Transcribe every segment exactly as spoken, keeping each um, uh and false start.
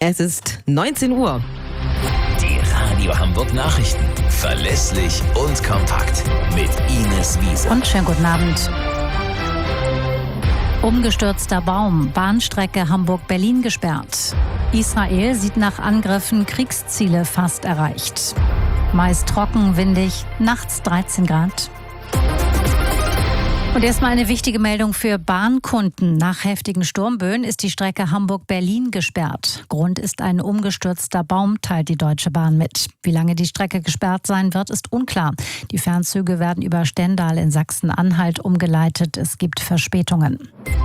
Es ist neunzehn Uhr. Die Radio Hamburg Nachrichten. Verlässlich und kompakt. Mit Ines Wiese. Und schönen guten Abend. Umgestürzter Baum, Bahnstrecke Hamburg-Berlin gesperrt. Israel sieht nach Angriffen Kriegsziele fast erreicht. Meist trocken, windig, nachts dreizehn Grad. Und erstmal eine wichtige Meldung für Bahnkunden. Nach heftigen Sturmböen ist die Strecke Hamburg-Berlin gesperrt. Grund ist ein umgestürzter Baum, teilt die Deutsche Bahn mit. Wie lange die Strecke gesperrt sein wird, ist unklar. Die Fernzüge werden über Stendal in Sachsen-Anhalt umgeleitet. Es gibt Verspätungen.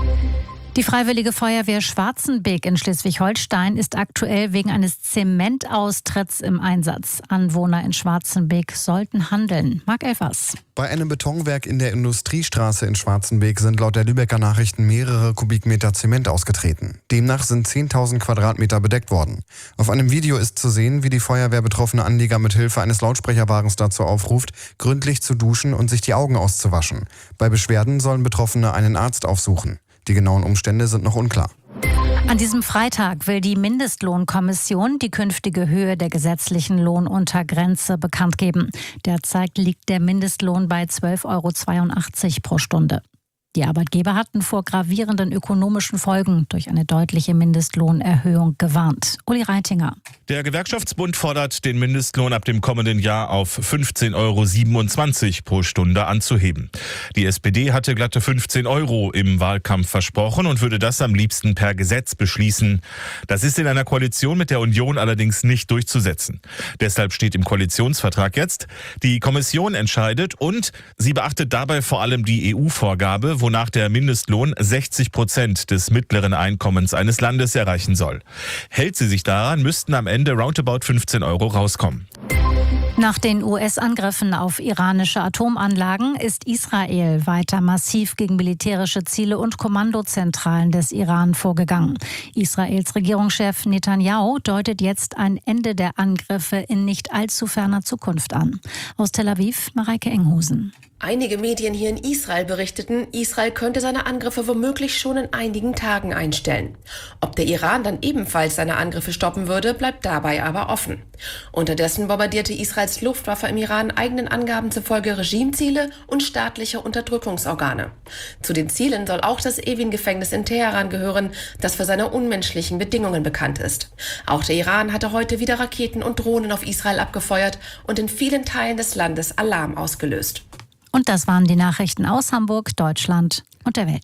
Die Freiwillige Feuerwehr Schwarzenbeek in Schleswig-Holstein ist aktuell wegen eines Zementaustritts im Einsatz. Anwohner in Schwarzenbeek sollten handeln. Marc Elfers. Bei einem Betonwerk in der Industriestraße in Schwarzenbeek sind laut der Lübecker Nachrichten mehrere Kubikmeter Zement ausgetreten. Demnach sind zehntausend Quadratmeter bedeckt worden. Auf einem Video ist zu sehen, wie die Feuerwehr betroffene Anlieger mit Hilfe eines Lautsprecherwagens dazu aufruft, gründlich zu duschen und sich die Augen auszuwaschen. Bei Beschwerden sollen Betroffene einen Arzt aufsuchen. Die genauen Umstände sind noch unklar. An diesem Freitag will die Mindestlohnkommission die künftige Höhe der gesetzlichen Lohnuntergrenze bekannt geben. Derzeit liegt der Mindestlohn bei zwölf Euro zweiundachtzig pro Stunde. Die Arbeitgeber hatten vor gravierenden ökonomischen Folgen durch eine deutliche Mindestlohnerhöhung gewarnt. Uli Reitinger. Der Gewerkschaftsbund fordert, den Mindestlohn ab dem kommenden Jahr auf fünfzehn Euro siebenundzwanzig pro Stunde anzuheben. Die S P D hatte glatte fünfzehn Euro im Wahlkampf versprochen und würde das am liebsten per Gesetz beschließen. Das ist in einer Koalition mit der Union allerdings nicht durchzusetzen. Deshalb steht im Koalitionsvertrag jetzt, die Kommission entscheidet und sie beachtet dabei vor allem die E U-Vorgabe, wonach der Mindestlohn sechzig Prozent des mittleren Einkommens eines Landes erreichen soll. Hält sie sich daran, müssten am Ende roundabout fünfzehn Euro rauskommen. Nach den U S-Angriffen auf iranische Atomanlagen ist Israel weiter massiv gegen militärische Ziele und Kommandozentralen des Iran vorgegangen. Israels Regierungschef Netanyahu deutet jetzt ein Ende der Angriffe in nicht allzu ferner Zukunft an. Aus Tel Aviv, Mareike Enghusen. Einige Medien hier in Israel berichteten, Israel könnte seine Angriffe womöglich schon in einigen Tagen einstellen. Ob der Iran dann ebenfalls seine Angriffe stoppen würde, bleibt dabei aber offen. Unterdessen bombardierte Israels Luftwaffe im Iran eigenen Angaben zufolge Regimeziele und staatliche Unterdrückungsorgane. Zu den Zielen soll auch das Evin-Gefängnis in Teheran gehören, das für seine unmenschlichen Bedingungen bekannt ist. Auch der Iran hatte heute wieder Raketen und Drohnen auf Israel abgefeuert und in vielen Teilen des Landes Alarm ausgelöst. Und das waren die Nachrichten aus Hamburg, Deutschland und der Welt.